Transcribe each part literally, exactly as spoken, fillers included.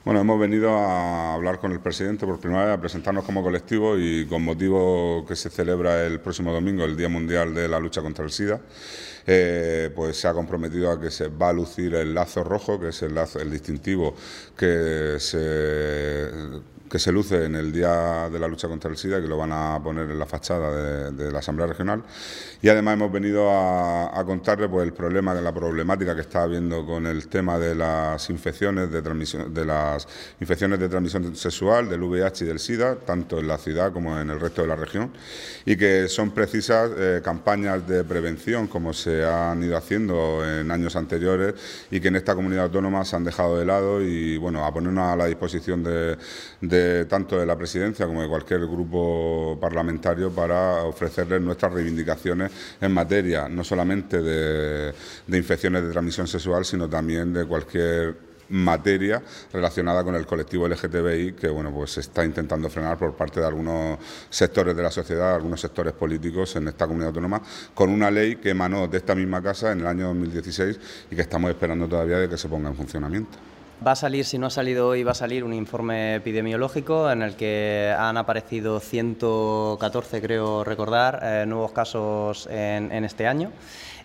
Bueno, hemos venido a hablar con el presidente por primera vez, a presentarnos como colectivo y con motivo que se celebra el próximo domingo, el Día Mundial de la Lucha contra el SIDA, eh, pues se ha comprometido a que se va a lucir el lazo rojo, que es el, lazo, el distintivo que se... que se luce en el Día de la Lucha contra el SIDA, que lo van a poner en la fachada de, de la Asamblea Regional. Y además hemos venido a, a contarle pues, el problema, la problemática que está habiendo con el tema de las infecciones de transmisión, de las infecciones de transmisión sexual, del V I H y del SIDA, tanto en la ciudad como en el resto de la región, y que son precisas eh, campañas de prevención, como se han ido haciendo en años anteriores, y que en esta comunidad autónoma se han dejado de lado, y bueno, a ponernos a la disposición de, de tanto de la presidencia como de cualquier grupo parlamentario para ofrecerles nuestras reivindicaciones en materia no solamente de, de infecciones de transmisión sexual, sino también de cualquier materia relacionada con el colectivo L G T B I que bueno, pues se está intentando frenar por parte de algunos sectores de la sociedad, algunos sectores políticos en esta comunidad autónoma, con una ley que emanó de esta misma casa en el año dos mil dieciséis y que estamos esperando todavía de que se ponga en funcionamiento. Va a salir, si no ha salido hoy, va a salir un informe epidemiológico en el que han aparecido ciento catorce, creo recordar, eh, nuevos casos en, en este año.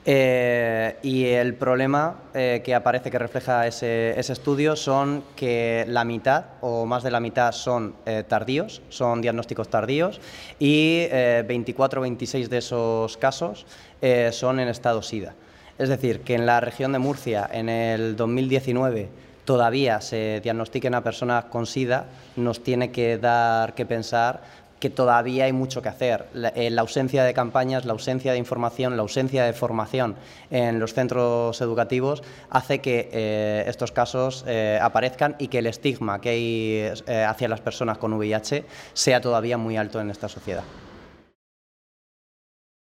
Eh, y el problema eh, que aparece, que refleja ese, ese estudio, son que la mitad o más de la mitad son eh, tardíos, son diagnósticos tardíos, y eh, veinticuatro o veintiséis de esos casos eh, son en estado SIDA. Es decir, que en la región de Murcia, en el dos mil diecinueve, todavía se diagnostiquen a personas con SIDA, nos tiene que dar que pensar que todavía hay mucho que hacer. La, eh, la ausencia de campañas, la ausencia de información, la ausencia de formación en los centros educativos hace que eh, estos casos eh, aparezcan y que el estigma que hay eh, hacia las personas con V I H sea todavía muy alto en esta sociedad.